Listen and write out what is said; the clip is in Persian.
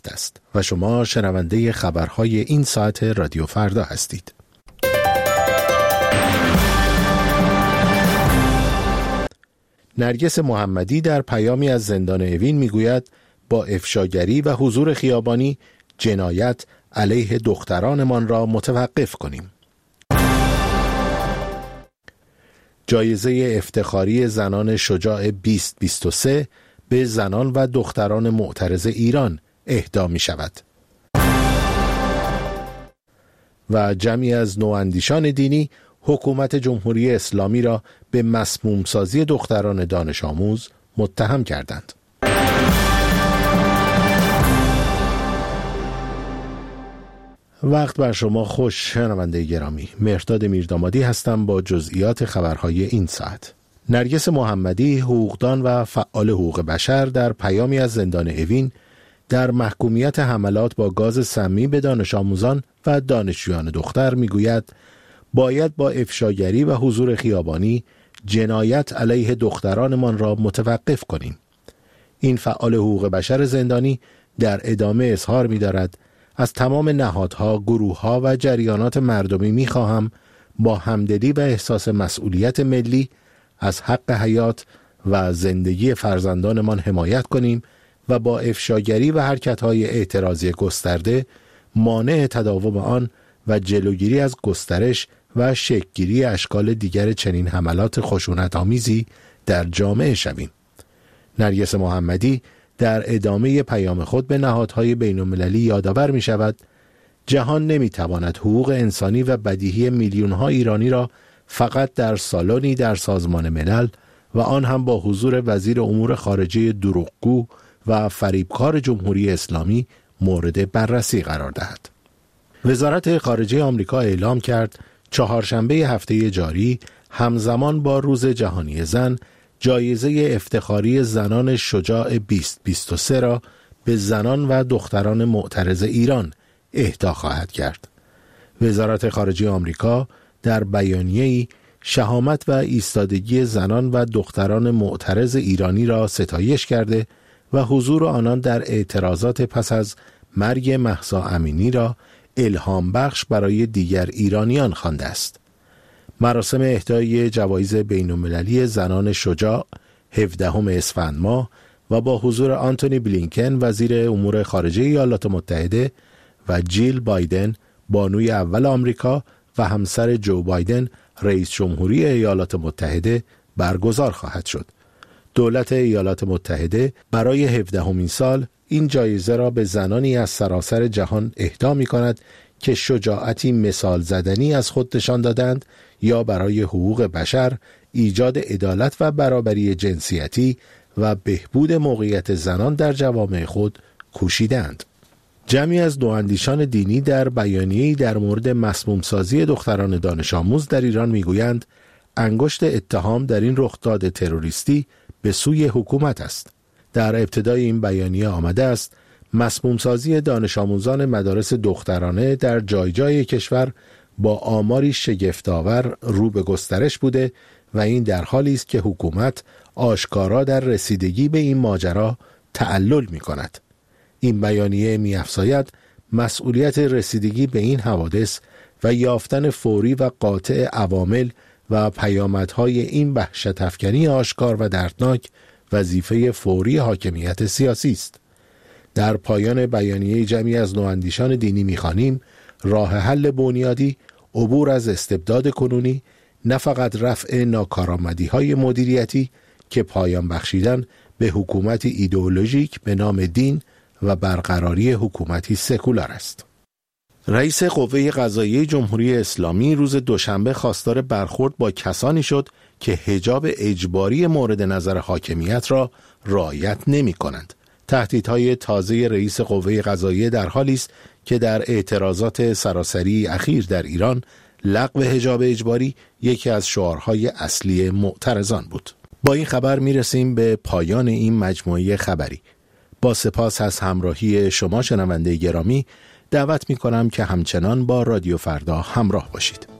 است و شما شنونده خبرهای این ساعت رادیو فردا هستید. نرگس محمدی در پیامی از زندان اوین میگوید با افشاگری و حضور خیابانی جنایت علیه دخترانمان را متوقف کنیم. جایزه افتخاری زنان شجاع 2023 به زنان و دختران معترض ایران اهدا می شود. و جمعی از نواندیشان دینی حکومت جمهوری اسلامی را به مسموم سازی دختران دانش آموز متهم کردند. وقت بر شما خوش شنونده گرامی. مهرداد میردامادی هستم با جزئیات خبرهای این ساعت. نرگس محمدی، حقوقدان و فعال حقوق بشر، در پیامی از زندان اوین در محکومیت حملات با گاز سمی به دانش آموزان و دانشجویان دختر میگوید باید با افشاگری و حضور خیابانی جنایت علیه دخترانمان را متوقف کنیم. این فعال حقوق بشر زندانی در ادامه اظهار می‌دارد از تمام نهادها، گروه‌ها و جریانات مردمی می‌خواهم با همدلی و احساس مسئولیت ملی از حق حیات و زندگی فرزندانمان حمایت کنیم و با افشاگری و حرکت‌های اعتراضی گسترده مانع تداوم آن و جلوگیری از گسترش و شکل‌گیری اشکال دیگر چنین حملات خشونت‌آمیزی در جامعه شویم. نرگس محمدی در ادامه پیام خود به نهادهای بین‌المللی یادآور می‌شود جهان نمی‌تواند حقوق انسانی و بدیهی میلیون‌ها ایرانی را فقط در سالنی در سازمان ملل و آن هم با حضور وزیر امور خارجه دروغگو و فریبکار جمهوری اسلامی مورد بررسی قرار دهد. وزارت خارجه آمریکا اعلام کرد چهارشنبه هفته جاری همزمان با روز جهانی زن جایزه افتخاری زنان شجاع 2023 را به زنان و دختران معترض ایران اهدا خواهد کرد. وزارت خارجه آمریکا در بیانیه‌ای شهامت و ایستادگی زنان و دختران معترض ایرانی را ستایش کرده و حضور آنان در اعتراضات پس از مرگ مهسا امینی را الهام بخش برای دیگر ایرانیان خوانده است. مراسم اهدای جوایز بین‌المللی زنان شجاع 17 اسفند ماه و با حضور آنتونی بلینکن وزیر امور خارجه ایالات متحده و جیل بایدن بانوی اول آمریکا و همسر جو بایدن رئیس جمهوری ایالات متحده برگزار خواهد شد. دولت ایالات متحده برای 17مین سال این جایزه را به زنانی از سراسر جهان اهدا می کند که شجاعتی مثال زدنی از خود نشان دادند یا برای حقوق بشر، ایجاد عدالت و برابری جنسیتی و بهبود موقعیت زنان در جوامع خود کوشیدند. جمعی از نواندیشان دینی در بیانیه‌ای در مورد مسموم سازی دختران دانش آموز در ایران میگویند انگشت اتهام در این رخداد تروریستی به سوی حکومت است. در ابتدای این بیانیه آمده است مسموم سازی دانش آموزان مدارس دخترانه در جای جای کشور با آماری شگفت‌آور رو به گسترش بوده و این در حالی است که حکومت آشکارا در رسیدگی به این ماجرا تعلل می‌کند. این بیانیه می‌افزاید مسئولیت رسیدگی به این حوادث و یافتن فوری و قاطع عوامل و پیامدهای این وحشت‌افکنی آشکار و دردناک وظیفه فوری حاکمیت سیاسی است. در پایان بیانیه جمعی از نواندیشان دینی می‌خوانیم راه حل بنیادی عبور از استبداد کنونی، نه فقط رفع ناکارآمدی‌های مدیریتی که پایان بخشیدن به حکومتی ایدئولوژیک به نام دین و برقراری حکومتی سکولار است. رئیس قوه قضاییه جمهوری اسلامی روز دوشنبه خواستار برخورد با کسانی شد که حجاب اجباری مورد نظر حاکمیت را رعایت نمی‌کنند. تهدیدهای تازه رئیس قوه قضاییه در حالی است که در اعتراضات سراسری اخیر در ایران لغو حجاب اجباری یکی از شعارهای اصلی معترضان بود. با این خبر میرسیم به پایان این مجموعه خبری. با سپاس از همراهی شما شنونده گرامی، دعوت میکنم که همچنان با رادیو فردا همراه باشید.